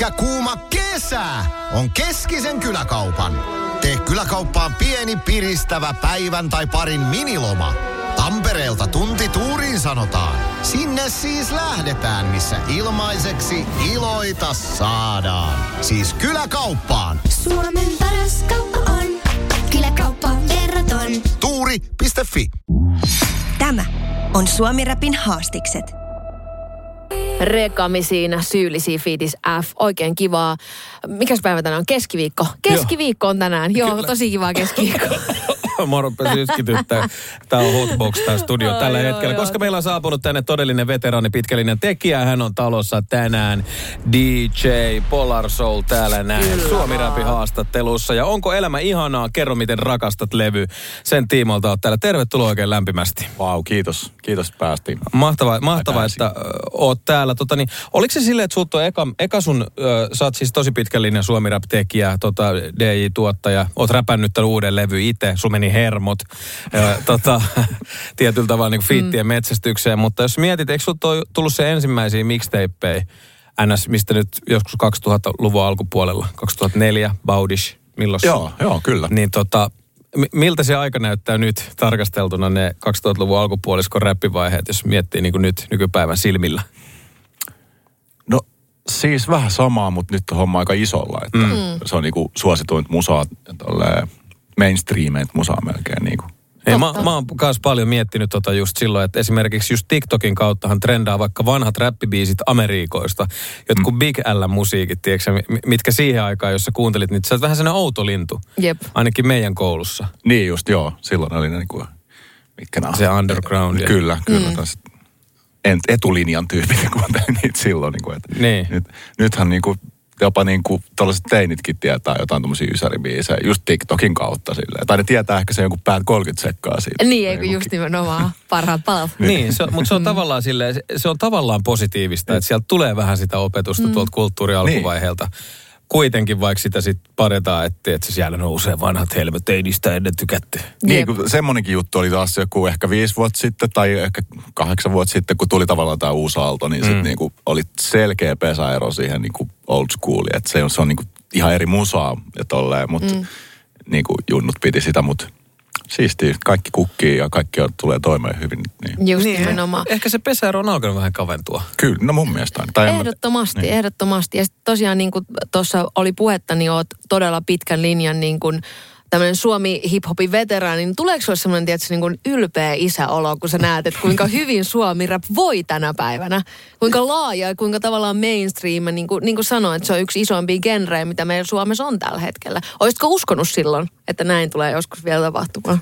Pitkä kuuma kesä on Keskisen kyläkaupan. Tee kyläkauppaan pieni piristävä päivän tai parin miniloma. Tampereelta tunti tuuriin sanotaan. Sinne siis lähdetään, missä ilmaiseksi iloita saadaan. Siis kyläkauppaan. Suomen paras kauppa on Kyläkauppaan verraton. Tuuri.fi. Tämä on Suomi-rapin haastikset. Rekami siinä, syyllisiä fiitis F. Oikein kivaa. Mikäs päivä tänään on? Keskiviikko. Keskiviikko on tänään. Joo, kyllä. Tosi kivaa keskiviikko. Mä rupesin yskityttää. Tää on Hotbox, tää studio tällä hetkellä. Koska meillä on saapunut tänne todellinen veteraani, pitkällinen tekijä. Hän on talossa tänään. DJ Polar Soul täällä näin. Suomi-rapin haastattelussa. Ja onko elämä ihanaa? Kerro, miten rakastat levy. Sen tiimoilta oot täällä. Tervetuloa oikein lämpimästi. Vau, kiitos. Kiitos, päästiin. Mahtavaa, että oot täällä. Oliko se silleen, että sut on eka sun, sä oot siis tosi pitkällinen Suomi-rap-tekijä, DJ-tuottaja, oot räpännyt tämän uuden levy itse, sun meni hermot, tietyllä tavalla niin kuin fiittien metsästykseen, mutta jos mietit, eikö sut ole tullut se ensimmäisiä mixtapeja, NS, mistä nyt joskus 2000-luvun alkupuolella, 2004, Baudish, milloin? Joo, kyllä. Niin miltä se aika näyttää nyt tarkasteltuna ne 2000-luvun alkupuoliskon räppivaiheet, jos miettii niin kuin nyt nykypäivän silmillä? No siis vähän samaa, mutta nyt on homma aika isolla. Että se on niinku suosituin musaa, mainstreameet musaa melkein niinku. Ei, mä oon myös paljon miettinyt just silloin, että esimerkiksi just TikTokin kauttahan trendaa vaikka vanhat räppibiisit Amerikoista. Jotkut Big L-musiikit, tiedätkö, mitkä siihen aikaan, jos sä kuuntelit, niin sä oot vähän sellainen outo lintu. Jep. Ainakin meidän koulussa. Niin just, joo. Silloin oli niinku, mitkä nämä. Se underground. Kyllä. Etulinjan tyypit kuuntelin niitä silloin. Niin. Nythän niinku jopa niinku tällaiset teinitkin tietää jotain tommosia ysäribiisejä just TikTokin kautta silleen. Tai ne tietää ehkä se jonkun päät 30 sekkaa siitä. Niin, eikö just nimenomaan parhaat palat. Niin, mutta se on tavallaan silleen, se on tavallaan positiivista, että sieltä tulee vähän sitä opetusta tuolta kulttuurialkuvaiheelta. Kuitenkin vaikka sitä sitten paretaan, että siellä nousee vanhat helmet, ei niistä ennen tykätty. Niin, kun semmonenkin juttu oli taas joku ehkä 5 vuotta sitten tai ehkä 8 vuotta sitten, kun tuli tavallaan tämä uusi aalto, niin sitten niinku oli selkeä pesäero siihen niinku old schooliin. Että se on niinku ihan eri musaa ja tolleen, mutta niinku junnut piti sitä, mutta siistiä. Kaikki kukkii ja kaikki tulee toimeen hyvin. Niin. Just nimenomaan. Ehkä se pesäero on alkanut vähän kaventua. Kyllä, no mun mielestä. Ehdottomasti. Ja tosiaan niin kuin tuossa oli puhetta, niin oot todella pitkän linjan niin kuin tämmöinen Suomi-hiphopin veteraani. Niin tuleeko sulle semmoinen, tietysti, niin kuin ylpeä isäolo, kun sä näet, että kuinka hyvin Suomi-rap voi tänä päivänä? Kuinka laaja ja kuinka tavallaan mainstream, niin kuin sanoin, että se on yksi isoimpia genrejä, mitä meillä Suomessa on tällä hetkellä. Olisitko uskonut silloin, että näin tulee joskus vielä tapahtumaan?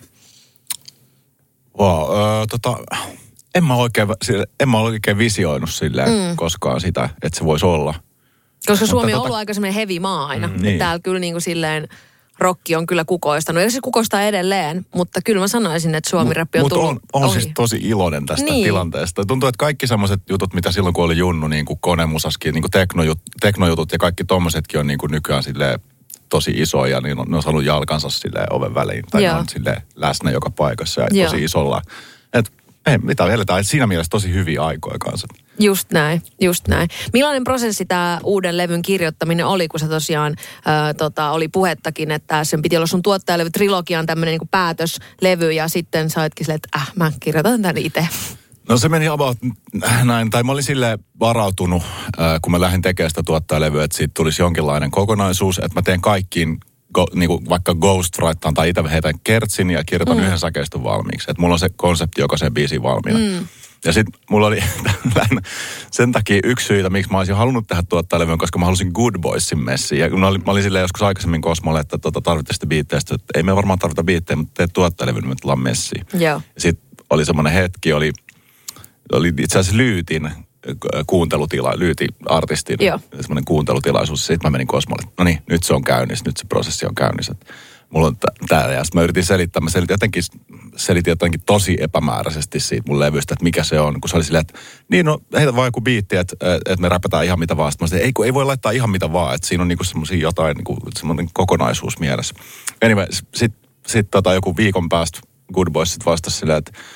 Wow, en mä oikein visioinut silleen koskaan sitä, että se voisi olla. Koska Suomi on ollut aika semmoinen heavy maa aina. Niin. Täällä kyllä niin kuin silleen rokki on kyllä kukoistanut. Eli se kukoistaa edelleen, mutta kyllä mä sanoisin, että Suomi-rappi on tullut on siis tosi iloinen tästä tilanteesta. Tuntuu, että kaikki semmoiset jutut, mitä silloin kun oli junnu, niin kuin konemusaskin, niin kuin teknojutut ja kaikki tommosetkin on niin kuin nykyään silleen tosi isoja, niin ne on saanut jalkansa silleen oven väliin. Tai ne on silleen läsnä joka paikassa ja tosi isolla. Että ei mitään, eletään siinä mielessä tosi hyviä aikoja kanssa. Just näin. Millainen prosessi tämä uuden levyn kirjoittaminen oli, kun se tosiaan oli puhettakin, että sen piti olla sun tuottajalevy trilogian tämmöinen niinku päätöslevy ja sitten sä oletkin silleen, että mä kirjoitan tämän itse. No se meni about näin, tai mä olin silleen varautunut, kun mä lähdin tekemään sitä tuottajalevyä, että siitä tulisi jonkinlainen kokonaisuus, että mä teen kaikkiin niinku vaikka ghostwritaan tai itse heitän kertsin ja kirjoitan yhden säkeistön valmiiksi. Että mulla on se konsepti jokaisen biisiin valmiina. Ja sitten mulla oli sen takia yksi syitä, miksi mä olisin halunnut tehdä tuottajalevyyn, koska mä halusin Good Boysin messiin. Ja mä olin silleen joskus aikaisemmin Cosmolle, että tarvitte sitä biittejä, että ei me varmaan tarvita biittejä, mutta teet tuottajalevyyn, me tullaan messiin. Ja sitten oli semmoinen hetki, oli itse asiassa Lyytin kuuntelutila, Lyyti-artistin semmoinen kuuntelutilaisuus. Sitten mä menin Cosmolle, no niin, nyt se on käynnissä, nyt se prosessi on käynnissä. Mulla on täällä, ja sitten mä yritin selittää, selitin jotenkin tosi epämääräisesti siitä mun levystä, että mikä se on, kun se oli silleen, että niin no, heitä vaan joku biitti, että me räpätään ihan mitä vaan. Sitten mä sanoin, ei voi laittaa ihan mitä vaan, että siinä on niinku semmosia jotain, niinku semmoinen kokonaisuus mielessä. Anyway, sit joku viikon päästä Good Boys sit vastasi silleen, että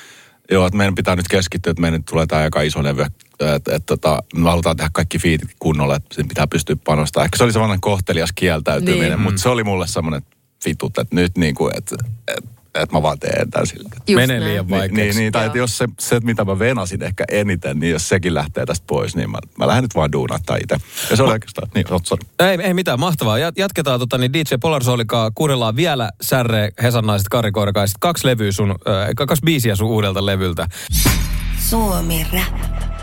Joo, että meidän pitää nyt keskittyä, että meidän tulee tämä aika iso levy. Me halutaan tehdä kaikki fiitit kunnolla, että sen pitää pystyä panostamaan. Ehkä se oli semmoinen kohtelias kieltäytyminen, niin. Mutta se oli mulle semmoinen vitut, että nyt niinku, että mä vaan teen tämän sille. Menee liian vaikeaksi. Niin, tai että jos se, mitä mä venasin ehkä eniten, niin jos sekin lähtee tästä pois, niin mä lähden nyt vaan duunattaa itse. Ja se oli oikeastaan, Ei mitään, mahtavaa. Jatketaan DJ Polar Soulikaa, kuunnellaan vielä Särre, Hesannaiset, Karikoirakaista. 2 biisiä sun uudelta levyltä. Suomi Rap.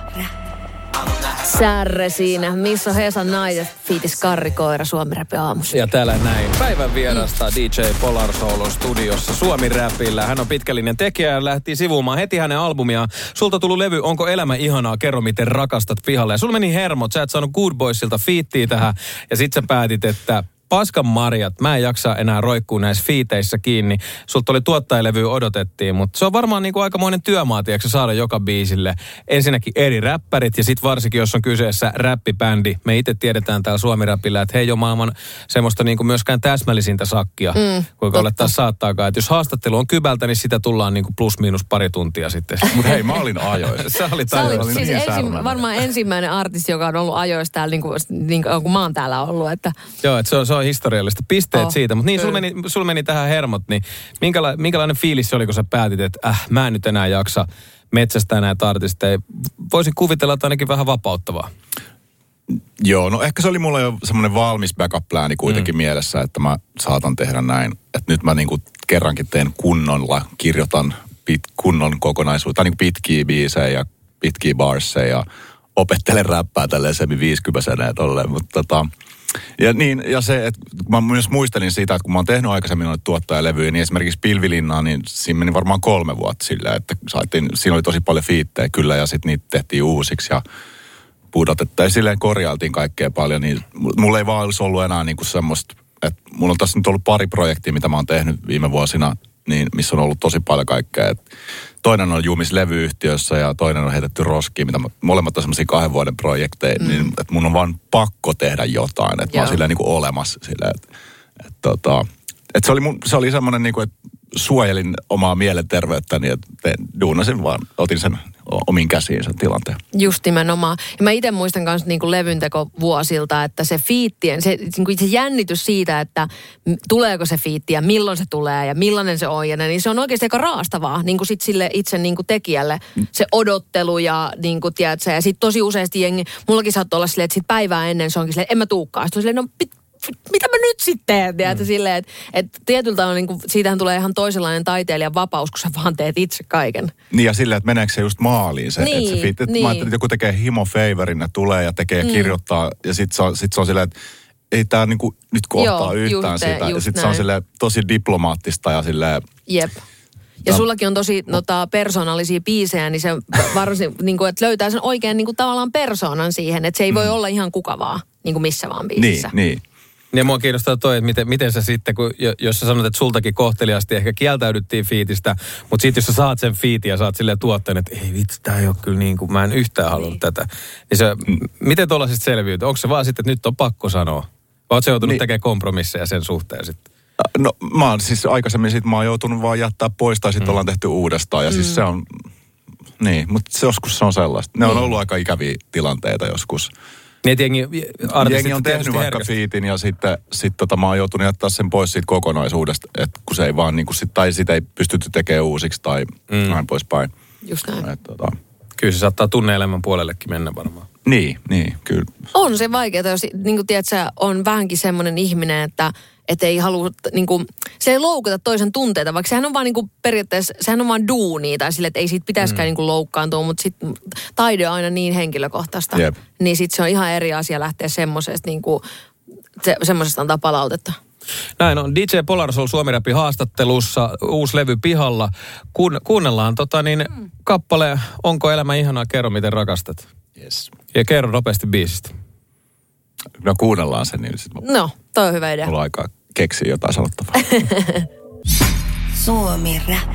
Särre siinä, missä on Hesan naiset, fiitis Karrikoira, Suomi Räpi aamussa. Ja täällä näin. Päivän vierasta DJ Polar Soul studiossa Suomi Räpillä. Hän on pitkällinen tekijä ja lähti sivuumaan heti hänen albumiaan. Sulta tullut levy Onko elämä ihanaa? Kerro miten rakastat pihalle. Ja sulla meni hermot, sä et saanut Good Boysilta fiittiä tähän. Ja sit sä päätit, että paskan marjat, mä en jaksa enää roikkuu näissä fiiteissä kiinni. Sulta oli tuottajalevy odotettiin, mutta se on varmaan niinku aikamoinen työmaa, tiedätkö, saada joka biisille ensinnäkin eri räppärit ja sitten varsinkin, jos on kyseessä räppibändi. Me itse tiedetään täällä Suomi-räpillä, että he ei ole maailman semmoista niinku myöskään täsmällisintä sakkia, kuinka olettaisiin saattaakaan. Että jos haastattelu on kybältä, niin sitä tullaan niinku plus miinus pari tuntia sitten. Mutta hei, mä olin ajoissa. Sä olit siis varmaan ensimmäinen artisti, joka on ollut ajoissa täällä, niin kuin mä oon täällä ollut. Että... Joo, että se on historiallista. Pisteet siitä. Mutta niin, sulla meni tähän hermot, niin minkälainen fiilis se oli, kun sä päätit, että mä en nyt enää jaksa metsästää näitä artisteja. Voisin kuvitella, että ainakin vähän vapauttavaa. Joo, no ehkä se oli mulla jo semmoinen valmis backup-plääni kuitenkin mielessä, että mä saatan tehdä näin. Että nyt mä niinku kerrankin teen kunnolla, kirjoitan kunnon kokonaisuutta, niinku pitkiä biisejä ja pitkiä barsseja ja opettelen räppää tälleen semi-50-vuotiaana ja tolleen, mutta ja se, että mä myös muistelin siitä, että kun mä oon tehnyt aikaisemmin noita tuottajalevyjä, niin esimerkiksi Pilvilinnaa, niin siinä meni varmaan 3 vuotta silleen, että siinä oli tosi paljon fiittejä kyllä, ja sitten niitä tehtiin uusiksi ja pudotettiin. Ja silleen korjailtiin kaikkea paljon, niin mulla ei vaan olisi ollut enää niinku semmoista, että mulla on tässä nyt ollut pari projektia, mitä mä oon tehnyt viime vuosina, niin missä on ollut tosi paljon kaikkea. Et toinen on Jumis levyyhtiössä ja toinen on heitetty roskiin, mitä molemmat on semmoisia 2 vuoden projekteja, niin että mun on vaan pakko tehdä jotain, että mä oon silleen niinku olemassa silleen, että se oli semmoinen niinku, että suojelin omaa mielenterveyttäni, että duunasin vaan, otin sen omiin käsiin sen tilanteen. Just nimenomaan. Ja mä itse muistan myös niin levynteko vuosilta, että se fiittien, se jännitys siitä, että tuleeko se fiitti ja milloin se tulee ja millainen se on. Ja niin se on oikeasti aika raastavaa niin kuin sit sille itse niin kuin tekijälle. Se odottelu ja niin kuin, tiedätkö, ja sitten tosi useasti jengi, mullakin saattoi olla silleen, että sit päivää ennen se onkin silleen, en mä tuukaan. Sitten on silleen, no mitä mä nyt sitten teen? Silleen, että tietyltä on, niin kuin, siitähän tulee ihan toisenlainen taiteilijan vapaus, kun sä vaan teet itse kaiken. Niin ja silleen, että meneekö se just maaliin se, niin, että se fit, niin. Mä ajattelin, että joku tekee himo-favorin, ne tulee ja tekee ja kirjoittaa ja sit se on silleen, että ei tää niinku nyt kohtaa yhtään sitä. Ja sit se on silleen tosi diplomaattista ja silleen... Jep. Ja sullakin on tosi persoonallisia biisejä, niin se varsin, niin kuin, että löytää sen oikein niin kuin, tavallaan persoonan siihen, että se ei voi olla ihan kuka vaan, niin kuin missä vaan biisissä. Niin. Ja mua kiinnostaa toi, että miten sä sitten, jos sä sanot, että sultakin kohteliaasti ehkä kieltäydyttiin fiitistä, mutta sitten jos sä saat sen fiitin ja saat silleen tuotteen, että ei vitsi, tää ei ole kyllä niin kuin, mä en yhtään halunnut tätä. Niin se, miten tuollaisesta selviytyy? Onko se vaan sitten, että nyt on pakko sanoa? Vai oot sä joutunut tekemään kompromisseja sen suhteen sitten? No mä oon siis aikaisemmin mä oon joutunut vaan jättää pois tai sitten ollaan tehty uudestaan ja siis se on, niin, mutta joskus se on sellaista. Ne on ollut aika ikäviä tilanteita joskus. Niin, jengi on tehnyt vaikka fiitin ja sitten mä oon joutunut jättää sen pois siitä kokonaisuudesta, että kun se ei vaan niin kuin tai sitä ei pystytty tekemään uusiksi tai näin poispäin. Just näin. Kyllä se saattaa tunne-elämän puolellekin mennä varmaan. Niin, kyllä. On se vaikeaa, jos niin kuin tiedät, sä on vähänkin semmoinen ihminen, että ei halua, niin kuin, se ei loukata toisen tunteita, vaikka sehän on vaan niin kuin periaatteessa, sehän on vaan duunia tai sille, että ei siitä pitäisikään niin kuin loukkaantua, mutta sitten taide on aina niin henkilökohtaista. Jep. Niin sitten se on ihan eri asia lähteä semmoisesta, niin kuin, semmoisesta antaa palautetta. Näin on. DJ Polar Soul Suomi-räpin haastattelussa, uusi levy pihalla. Kuunnellaan kappale Onko elämä ihanaa? Kerro miten rakastat. Yes. Ja kerro nopeasti biisistä. No kuunnellaan sen, niin sitten no, toi on hyvä idea. Mulla on aikaa keksiä jotain sanottavaa. Suomi Rap.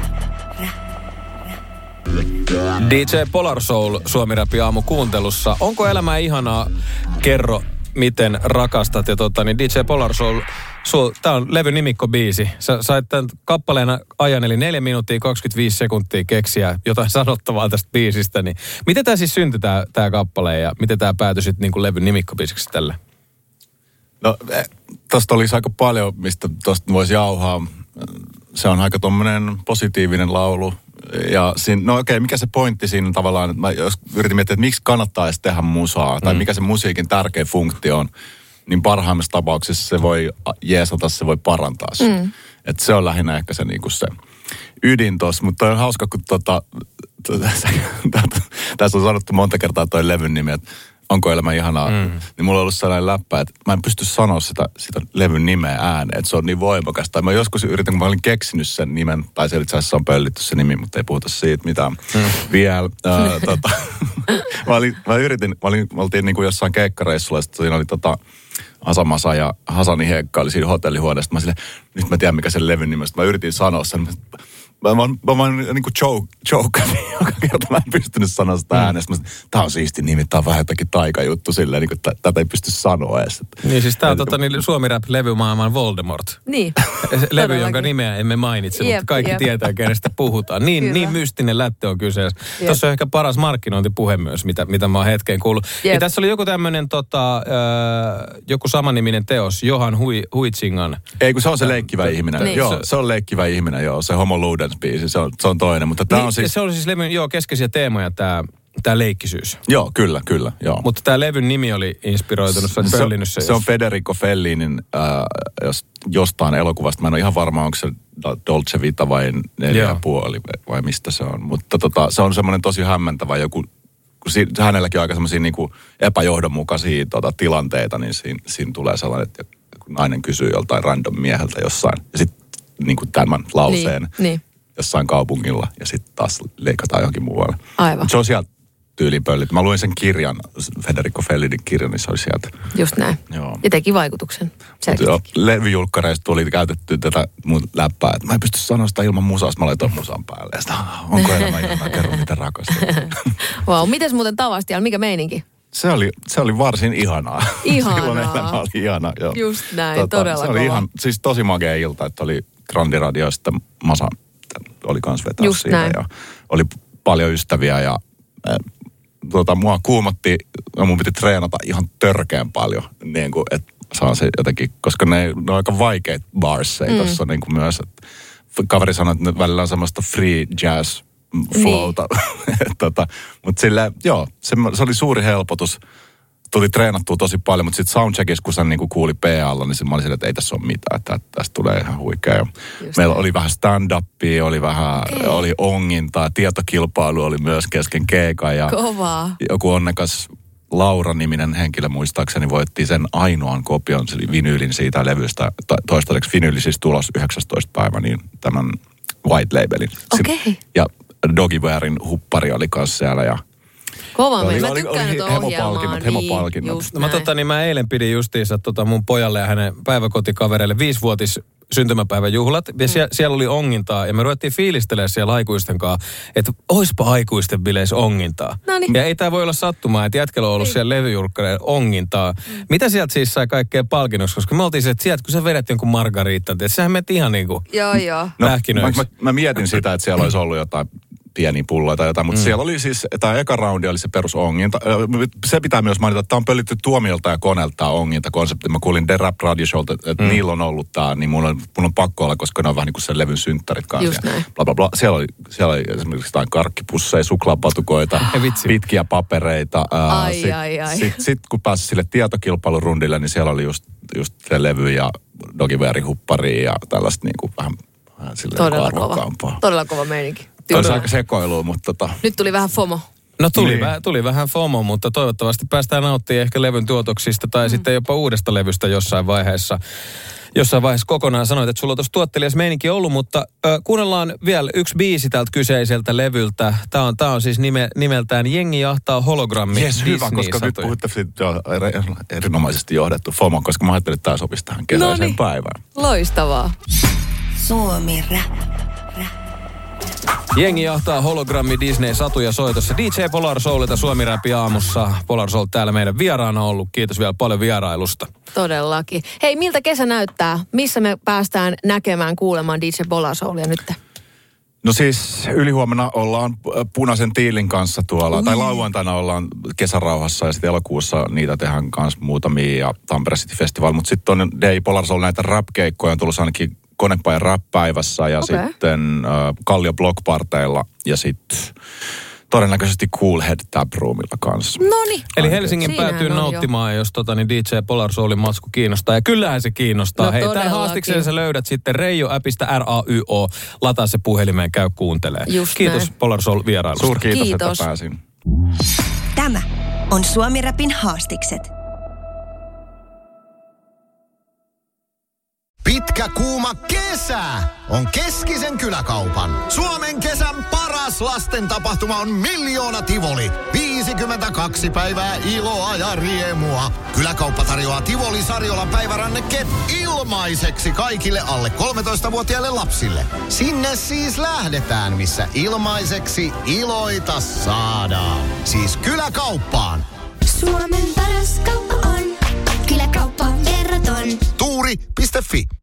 DJ Polar Soul Suomi-räpin aamu kuuntelussa. Onko elämä ihanaa? Kerro miten rakastat. Ja DJ Polar Soul Tää on levyn nimikkobiisi. Sä sait tämän kappaleena ajan, eli 4 minuuttia 25 sekuntia keksiä jotain sanottavaa tästä biisistä. Niin miten tää siis syntyi tää kappale ja miten tää päätyi sitten niin kuin levyn nimikkobiisiksi tälle? No, tosta olisi aika paljon, mistä tosta voisi jauhaa. Se on aika tommonen positiivinen laulu. Ja mikä se pointti siinä tavallaan, että mä jos yritin miettiä, että miksi kannattaa edes tehdä musaa, tai mikä se musiikin tärkeä funktio on, niin parhaimmassa tapauksessa se voi jeesata, se voi parantaa sitä. Että se on lähinnä ehkä se, niinku se ydin tossa, mutta on hauska, kun tässä on sanottu monta kertaa toi levyn nimi, että onko elämä ihanaa, niin mulla on ollut sellainen läppä, että mä en pysty sanoa sitä levyn nimeä ääneen, että se on niin voimakas. Tai mä joskus yritän, kun mä olin keksinyt sen nimen, tai se itse asiassa on pöllitty se nimi, mutta ei puhuta siitä mitään vielä. Me oltiin niin kuin jossain keikkareissulla, ja siinä oli Asamasa ja Hasani Heikka oli siinä hotellihuoneessa. Mä silleen, nyt mä tiedän mikä sen levyn nimestä. Mä yritin sanoa sen. Mä oon niin kuin joke, joka kerta mä en pystynyt sanoa sitä äänestä. Tää on siisti nimi, tää on vähän jotakin taikajuttu silleen, niin kuin tätä ei pysty sanoa edes. Niin siis tää on Suomi-rap-levymaailman Voldemort. Niin. Levy, jonka nimeä emme mainitse, mutta kaikki tietää, kenestä puhutaan. Niin mystinen lätte on kyseessä. Tuossa on ehkä paras markkinointipuhe myös, mitä mä oon hetkeen kuullut. Ja tässä oli joku tämmönen joku samaniminen teos, Johan Huitsingan. Ei, kun se on se leikkivä ihminen. Niin. Joo, se on leikkivä ihminen, joo. Se Homo Ludens-biisi, se on toinen. Mutta tää on siis... Se on siis levyn, keskeisiä teemoja tää leikkisyys. Joo, kyllä, joo. Mutta tää levyn nimi oli inspiroitunut, sä oot pöllinyt se. Se on Federico Fellinin jostain elokuvasta. Mä en ole ihan varma, onko se Dolce Vita vai 4,5 vai mistä se on. Mutta se on semmoinen tosi hämmentävä joku, kun hänelläkin on aika semmoisia niinku epäjohdonmukaisia tilanteita, niin siinä tulee sellainen, että kun nainen kysyy joltain random mieheltä jossain, ja sitten niinku tämän lauseen jossain kaupungilla, ja sitten taas leikataan johonkin muualle. Aivan. Se on sieltä tyyliin pöllit. Mä luin sen kirjan, Federico Fellinin kirjan, niin se oli sieltä. Just näin. Joo. Ja teki vaikutuksen. Levyjulkkareista tuli käytetty tätä mun läppää, että mä en pysty sanoa sitä ilman musaa, mä laitoin musan päälle. Ja sitä, onko elämä ihanaa, kerro miten rakastat. Vau, mites muuten Tavastialla, mikä meininki? Se oli varsin ihanaa. Silloin elämä oli ihana. Joo. Just näin, todella se oli ihan, siis tosi magea ilta, että oli Grandiradio ja sitten Masa oli kans vetää siitä. Näin. Ja oli paljon ystäviä ja mua kuumotti, mun piti treenata ihan törkeän paljon, niin kuin, että saa se jotenkin, koska ne on aika vaikeita barsseja tuossa niin kuin myös. Että kaveri sanoi, että välillä on semmoista free jazz flowta. Niin. Mutta sillä, joo, se oli suuri helpotus. Tuli treenattua tosi paljon, mutta sitten soundcheckissa, kun sen niinku kuuli PA:lla, niin mä olin sillä, että ei tässä ole mitään, että tästä tulee ihan huikea. Meillä oli vähän stand-upia, oli ongintaa, tietokilpailu oli myös kesken keikan. Ja kovaa. Joku onnekas Laura-niminen henkilö muistaakseni voitti sen ainoan kopion, se oli vinyylin siitä levystä. Toistaiseksi vinyyli siis tulos 19. päivä, niin tämän White Labelin. Okei. Ja Doggy Bearin huppari oli kanssa siellä ja kova, mä tykkään nyt ohjelmaa. Hemopalkinnot. Mä eilen pidin justiinsa mun pojalle ja hänen päiväkotikavereille 5-vuotis syntymäpäiväjuhlat. Ja siellä oli ongintaa ja me ruvettiin fiilistelemään siellä aikuisten kanssa, että oispa aikuisten bileissä ongintaa. Noniin. Ja ei tää voi olla sattumaa, että jätkellä on ollut siellä levyjulkkareen ongintaa. Mitä sieltä siis sai kaikkea palkinnoksi? Koska me oltiin se, että sieltä kun sä vedät jonkun margariitan, että sehän meni ihan niinku pähkinöiksi. Mä mietin sitä, että siellä olisi ollut jotain pieniä pulloja tai jotain, mutta siellä oli siis, tämä eka roundi oli se perusonginta. Se pitää myös mainita, että tämä on pöllitty Tuomiolta ja Konelta tämä onginta-konsepti. Mä kuulin The Rap Radio Showlta, että niillä on ollut tämä, niin mun on pakko olla, koska ne on vähän niin kuin sen levyn synttärit kanssa. Just näin. Bla bla bla. Siellä oli esimerkiksi jotain karkkipusseja, suklaapatukoita, pitkiä papereita. Sitten kun pääsi sille tietokilpailurundille, niin siellä oli just se levy ja Doggy Bearin huppari ja tällaista niin kuin vähän todella kova. Todella kova meininki. Olisi aika sekoilua, mutta Nyt tuli vähän FOMO. No tuli vähän FOMO, mutta toivottavasti päästään nauttimaan ehkä levyn tuotoksista tai sitten jopa uudesta levystä jossain vaiheessa kokonaan. Sanoit, että sulla on tuossa tuottelijas meininki ollut, mutta kuunnellaan vielä yksi biisi tältä kyseiseltä levyltä. Tämä on siis nimeltään Jengi jahtaa hologrammi. Yes, hyvä, koska nyt puhutte siitä erinomaisesti johdettu FOMO, koska mä ajattelin, että tämä sopisi tähän kesäiseen päivään. Loistavaa. Suomi Rap. Jengi jahtaa hologrammi Disney-satuja soitossa. DJ Polar Soulilta Suomi Räpi aamussa. Polar Soul täällä meidän vieraana ollut. Kiitos vielä paljon vierailusta. Todellakin. Hei, miltä kesä näyttää? Missä me päästään näkemään, kuulemaan DJ Polar Soulia nyt? No siis ylihuomenna ollaan Punaisen Tiilin kanssa tuolla, tai lauantaina ollaan Kesärauhassa ja sitten elokuussa niitä tehdään kanssa muutamia ja Tampere City Festival. Mutta sitten on DJ Polar Soul näitä rap-keikkoja on tullut ainakin Konepajan rap-päivässä ja sitten Kallio Blockparteilla ja sitten todennäköisesti Cool Head Taproomilla kanssa. Noniin. Eli Helsingin päätyy nauttimaan, jos DJ Polar Soulin matsku kiinnostaa. Ja kyllähän se kiinnostaa. No, hei, tämän haastikseen sä löydät sitten Reijo-appista RAYO. Lataa se puhelimeen, käy kuuntelee. Just kiitos näin. Polar Soul vierailusta. Suurkiitos, että pääsin. Tämä on Suomi Rapin haastikset. Pitkä kuuma kesä on Keskisen kyläkaupan. Suomen kesän paras lasten tapahtuma on Miljoona Tivoli. 52 päivää iloa ja riemua. Kyläkauppa tarjoaa Tivoli-Sarjolan päivärannekkeet ilmaiseksi kaikille alle 13-vuotiaille lapsille. Sinne siis lähdetään, missä ilmaiseksi iloita saadaan. Siis kyläkauppaan. Suomen paras kauppa on kyläkauppa Verraton. Tuuri.fi